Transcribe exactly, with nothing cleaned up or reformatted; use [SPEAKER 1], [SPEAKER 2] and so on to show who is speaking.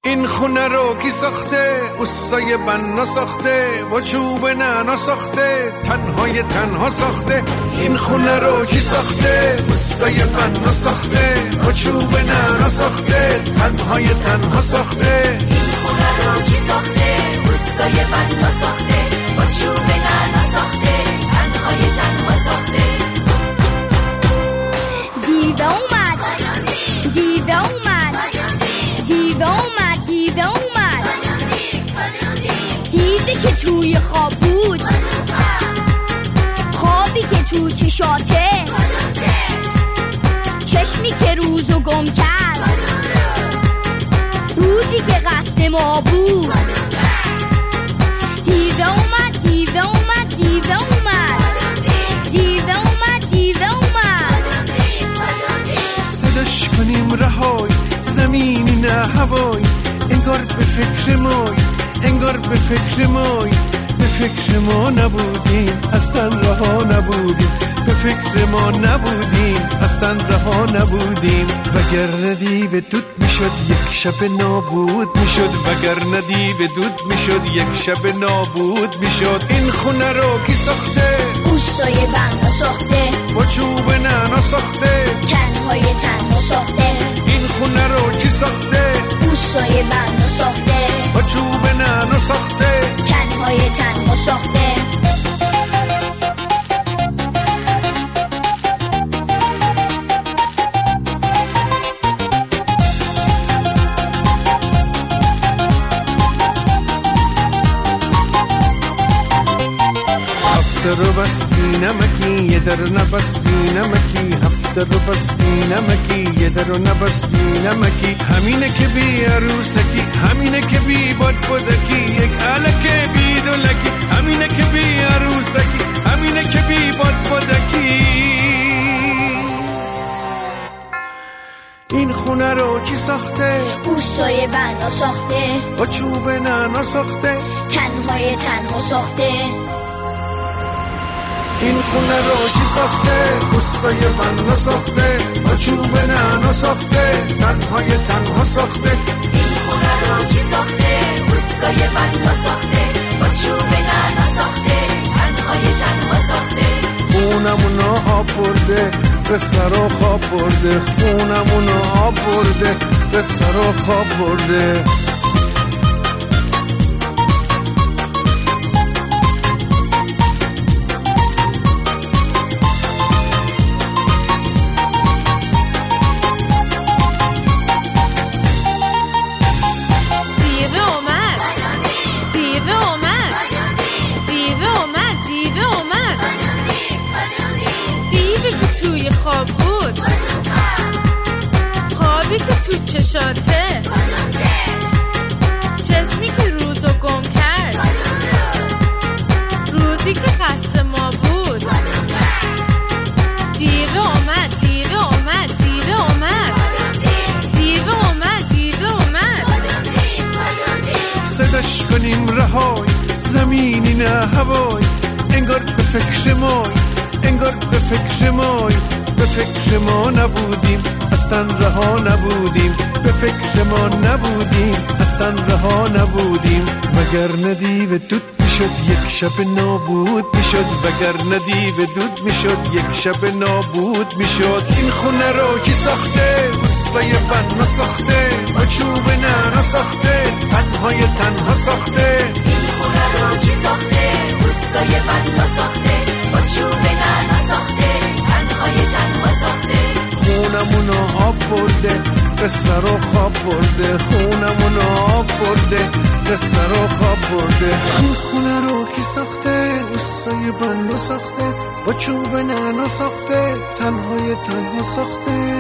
[SPEAKER 1] این خونه رو کی ساخته؟ اوستای بنا ساخته، با چوب نعنا ساخته، تنهای تنها ساخته. این خونه رو کی ساخته؟ اوستای بنا ساخته، با چوب نعنا ساخته، تنهای تنها ساخته.
[SPEAKER 2] این خونه رو کی ساخته؟ اوستای بنا ساخته، با چوب نعنا ساخته، تنهای تنها ساخته.
[SPEAKER 3] دیوه اومد، دیوه اومد، دیوه اومد، دیوه اومد، دیوه که توی خواب بود، خوابی که تو چشاته، چشمی که روزو گم کرد، روزی که قصد ما بود. دیوه اومد، دیوه اومد، دیوه اومد، دیوه اومد، دیوه اومد.
[SPEAKER 1] صداش کنیم رهای، زمینی نه هوای، انگار به فکر مای، انگار به فکر مای. به فکر ما نبودیم، اصلا رها نبودیم، به فکر ما نبودیم، اصلا رها نبودیم. وگرنه دیو دود میشد یک شب نابود میشد، وگرنه دیو دود میشد یک شب نابود میشد. این خونه رو کی ساخته؟
[SPEAKER 3] اوستای بنا ساخته،
[SPEAKER 1] با چوب نعنا ساخته،
[SPEAKER 3] تنهای تنها ساخته.
[SPEAKER 1] این خونه رو کی ساخته؟
[SPEAKER 3] اوستای بنا ساخته،
[SPEAKER 1] با چوب نعنا ساخته،
[SPEAKER 3] تنهای تنها ساخته.
[SPEAKER 1] هفته رو بستی نمکی یه در نبستی نمکی، هفته رو بستی نمکی یه در رو نبستی نمکی. همینه که بی عروسکی، همینه که بی باد بودکی، یک علکه بی دولکی، همینه که بی عروسکی، همینه که بی باد بودکی. این خونه رو کی ساخته؟
[SPEAKER 3] اوستای بنا ساخته،
[SPEAKER 1] با چوب نعنا ساخته،
[SPEAKER 3] تنهای تنها ساخته.
[SPEAKER 1] این خونه رو کی ساخته؟ اوستای بنا ساخته، با چوب نعنا ساخته، تنهای تنها ساخته.
[SPEAKER 2] این خونه رو کی ساخته؟ اوستای بنا ساخته، با چوب نعنا ساخته، تنهای تنها ساخته.
[SPEAKER 1] خونمونو آب برده، به سر و خواب برده، خونمونو آب برده، به سر و خواب برده.
[SPEAKER 4] خواب بود، خوابی که تو چشاته، چشمی که روزو گم کرد، روزی که قصد ما بود. دیوه اومد، دیوه اومد، دیوه اومد، دیوه اومد، دیوه اومد.
[SPEAKER 1] صداش کنیم رهای، زمینی نه هوای، انگار به فکر مای، انگار به فکر مای. به فکر ما نبودیم، اصلا رها نبودیم، به فکر ما نبودیم، اصلا رها نبودیم. وگرنه دیو دود میشد یک شب نابود میشد، وگرنه دیو دود میشد یک شب نابود میشد. این خونه رو کی ساخته؟ اوستای بنا ساخته، با چوب نعنا ساخته، تنهای تنها ساخته.
[SPEAKER 2] این خونه رو کی ساخته؟ اوستای بنا ساخته، با چوب نعنا ساخته، تنهای تنها ساخته.
[SPEAKER 1] خونمونو آب برده، به سر و خواب برده، خونمونو آب برده، به سر و خواب برده. این خونه رو کی ساخته؟ اوستای بنا ساخته، با چوب نعنا ساخته، تنهای تنها ساخته.